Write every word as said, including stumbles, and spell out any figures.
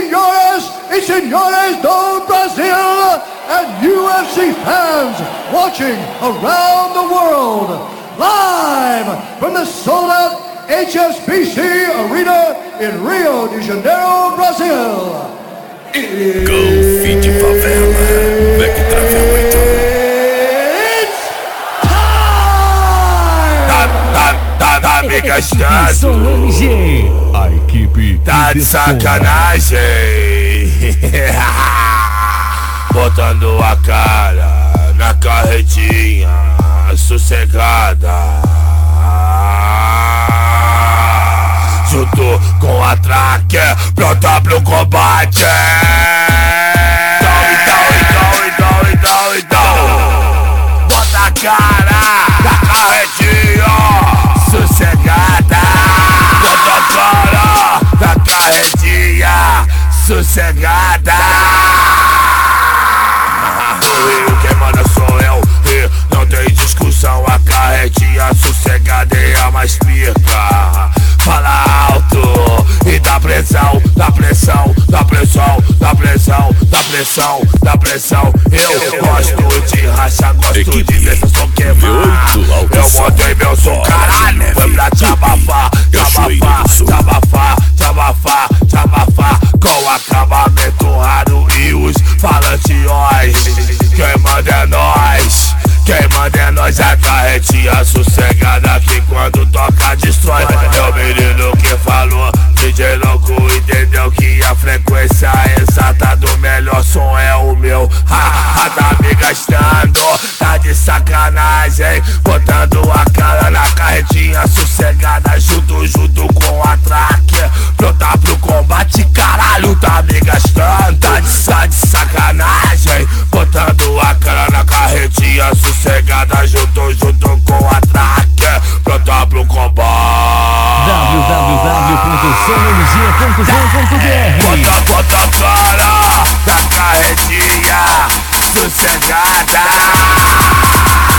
senhoras e senhores do Brasil, and U F C fans watching around the world, live from the sold-out H S B C Arena in Rio de Janeiro, Brasil. Golfe de favela, Mac Travel oito. Tá me gastando, Solange, a equipe tá de sacanagem. Botando a cara na carretinha sossegada, junto com a tracker pronta pro combate. Então, então, então, então, então, bota a cara na carretinha sossegada, bota a cara na carretinha sossegada. O Rio quem manda sou eu, e não tem discussão. A carretinha sossegada é a mais pica. Fala alto e dá pressão, dá pressão, dá pressão, dá pressão, dá pressão, dá pressão. Eu gosto de racha, gosto de ver seu som queimar. Eu botei meu som, caralho, foi pra te abafar, te abafar, te abafar, te abafar, te abafar. Com acabamento raro e os falantes. Quem manda é nós, quem manda é nós. A carretinha sossegada que quando toca destrói. Meu menino que falou, D J louco entendeu que a frequência exata do melhor som é o meu. Ha, ha, tá me gastando, tá de sacanagem. Botando a cara na carretinha sossegada, junto, junto com a tracker pronta pro combate, caralho, tá me gastando, tá de, tá de sacanagem. Botando a cara na carretinha sossegada, junto, junto com a tracker pronta pro combate. w w w ponto solange ponto com ponto b r. Bota, bota a cara na carretinha sossegada.